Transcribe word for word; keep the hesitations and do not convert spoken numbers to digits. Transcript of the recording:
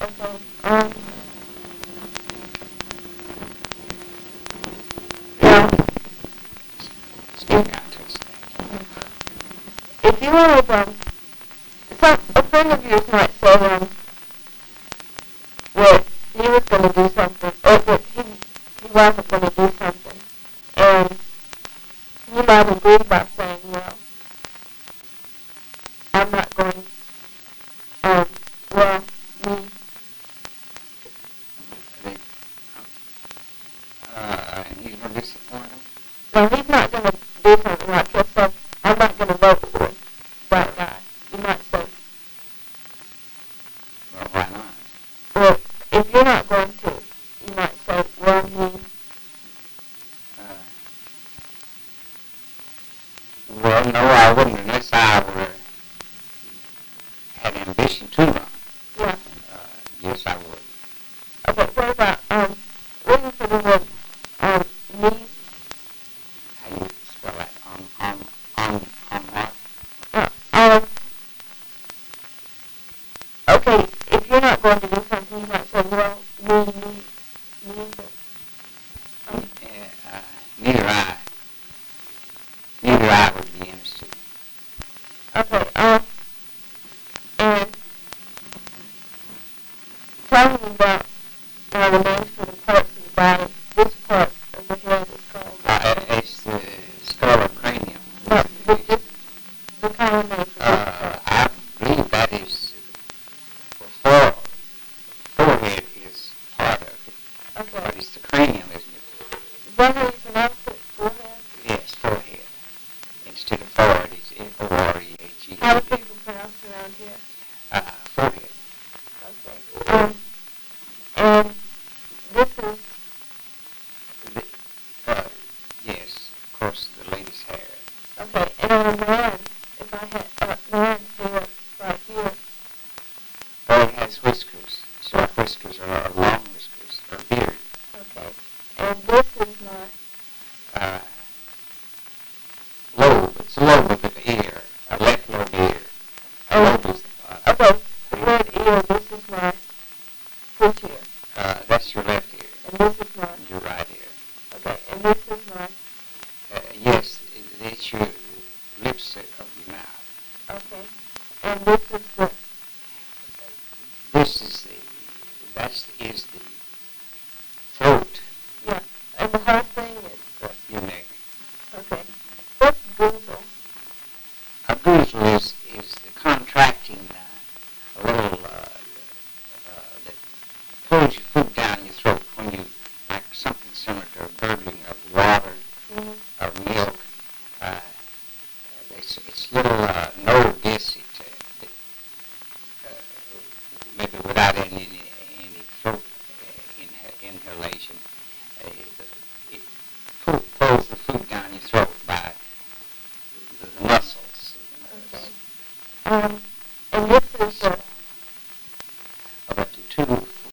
Okay. Um, now, Speak if, out to us. if you wanted, um, some, a friend of yours might say, um, that he was going to do something, or that he, he wasn't going to do something, and you might agree by saying, well, I'm not going, um, well, me, Uh, and he's going to disappoint him? well, he's not going to do something like he'll say, I'm not going to vote for that guy. You might say, Well, why not? well, if you're not going to, you might say, well, me, Uh, well, no, I wouldn't unless I were had ambition to run. yeah. Uh, yes, I would. Okay, what about, um, looking for the word, um, me, How you spell that? On, on, on, on what? uh, um, okay, if you're not going to do something, you might say, well, me, me, me, but, um, Uh, neither I. Neither I would be interested. okay, um, and tell me about, uh, the names for the parts of the body. This part of the head is called, Uh, it's the skull or cranium. no, the, just the common name for this Uh, part. I believe that is for forehead is part of it, Okay, but it's the cranium, isn't it? is that how you pronounce it, forehead? Yes, forehead. Instead of forward, it's F O R E H E. How do people pronounce it around here? Uh, forehead. Okay, um, and this is, The, uh, yes, of course, the lady's hair. okay, and on a man, if I had, uh, man's hair right here, Oh, he has whiskers. Short whiskers or, or long whiskers or beard. okay, and this is my, Uh, lobe. It's a lobe of the ear. A left lobe ear. A oh, lobe is, uh, okay, the red ear, this is my push ear, uh, that's your left ear. and this is my, And your right ear. okay, and this is my, Uh, yes, it, it's your lips of your mouth. okay, and this is the, This is the, that is the throat yeah, and the whole thing is, of your neck. okay, what's goozle? A goozle is, is the contracting, uh, a little, uh, uh, that pulls your food down your throat when you, like something similar to a gurgling of water Mm-hmm. or milk. Uh, it's, it's little, uh, no disc, it, uh, that, uh, maybe without any, any throat uh, inha- inhalation. Uh, it pull, pulls the food down your throat by the, the muscles. Okay, um, and this